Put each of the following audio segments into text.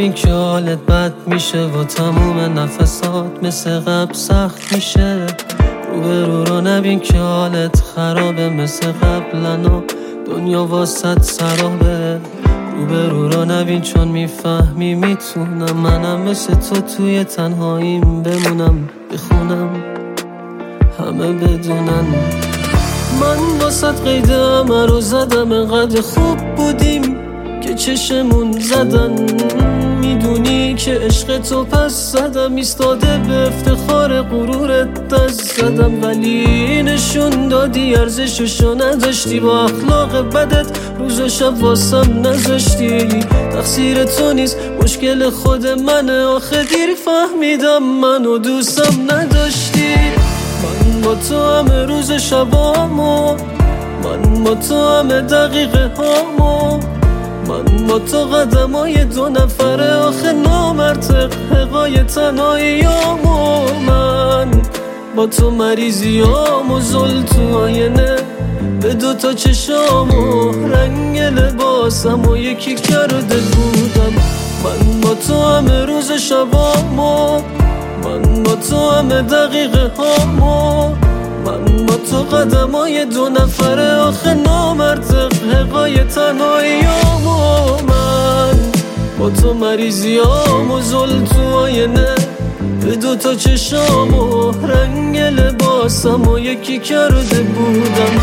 نبین که حالت بد میشه و تموم نفسات مثل قبل سخت میشه. رو نبین که حالت خرابه مثل قبلنا دنیا واسط سرابه. رو نبین چون میفهمی میتونم منم مثل تو توی تنهاییم بمونم بخونم همه بدونن من واسط قید همه رو زدم. انقدر خوب بودیم که چشمون زدن. میدونی که عشق تو پس زدم. ایستاده به افتخار غرورت دست زدم. ولی نشون دادی ارزششو نداشتی. با اخلاق بدت روز و شب واسم نذاشتی. تقصیر تو نیست مشکل خود منه. آخه دیر فهمیدم منو دوستم نداشتی. من با تو همه روز شبامو، من با تو همه دقیقه هامو، من با تو قدمای دو نفره آخه نامرتق حقای تنهاییامو. من با تو مریضیامو زل تو آینه به دوتا چشامو رنگ لباسمو یکی کرده بودم. من با تو همه روز شبامو، من با تو همه دقیقه هامو، من با تو قدمای دو نفره آخه نامرتق حقای تنهاییامو. من با تو مریضیامو زل تو آینه به دوتا چشامو رنگ لباسمو یکی کرده بودم.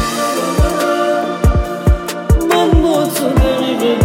من با تو دقیقه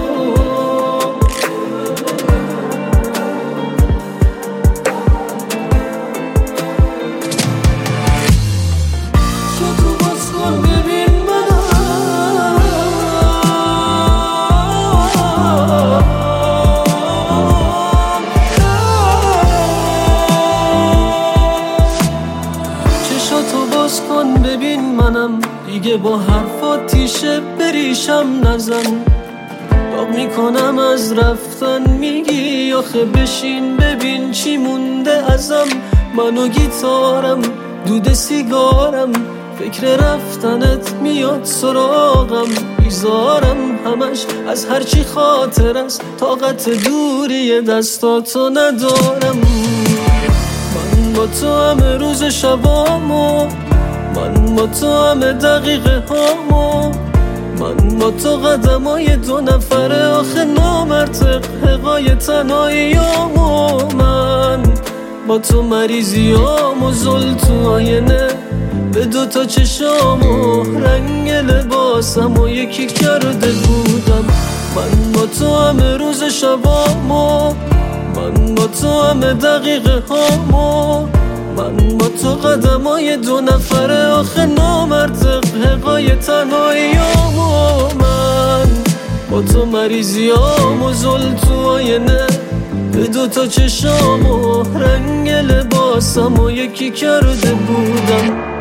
کن ببین منم دیگه با حرفات تیشه بریشم نزن. داغ میکنم از رفتن میگی آخه بشین ببین چی مونده ازم. من و گیتارم دود سیگارم فکر رفتنت میاد سراغم. بیزارم همش از هرچی خاطر است طاقت دوری دستاتو ندارم. من با تو همه روز شبامو، من با تو همه دقیقه هامو، من با تو قدمای دو نفره آخه نامرتق حقای تنهاییامو. من با تو مریضیامو زل تو آینه به دوتا چشامو رنگ لباسمو یکی کرده بودم. من با تو همه روز شبامو، من با تو همه دقیقه هامو، من با تو قدمای دو نفره آخه نامرتق حقای تنهاییامو. من با تو مریضیامو زل تو آینه به دوتا چشامو رنگ لباسمو یکی کرده بودم.